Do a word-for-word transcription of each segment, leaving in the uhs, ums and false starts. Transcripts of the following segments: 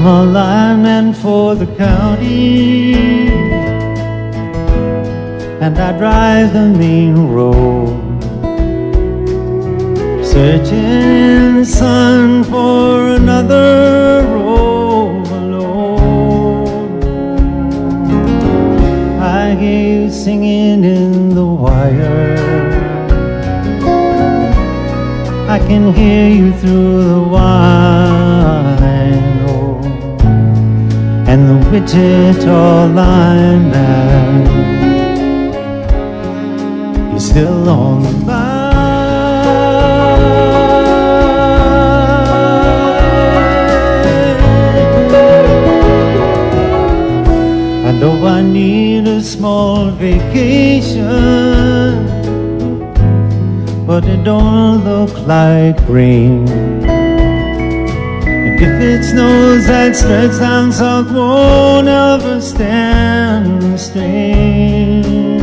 I'm a lineman for the county, and I drive the main road, searching in the sun for another overload. I hear you singing in the wire, I can hear you through the wine, oh, and the Wichita lineman, he's still on the line. I know I need a small vacation, but it don't look like rain. And if it snows, that stretch down south won't ever stand the strain.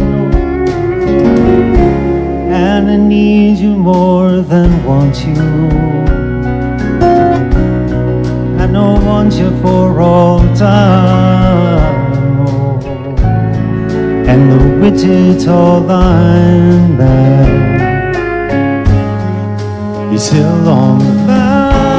And I need you more than want you. I know I want you for all time. Oh, and the Wichita lineman, he's still on the line.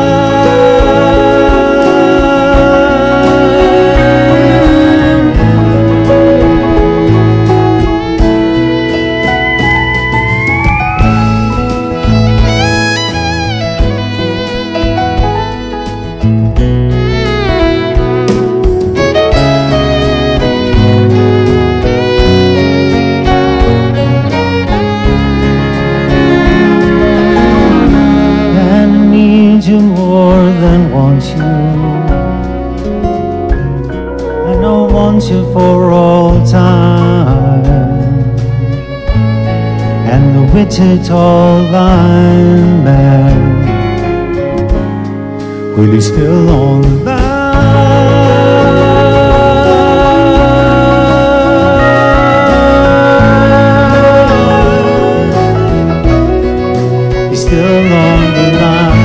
You more than want you. I know I want you for all time. And the Wichita lineman, well, he's still on the line. He's still on the line.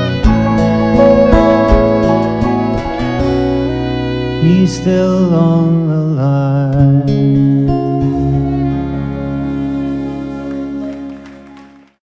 He's still on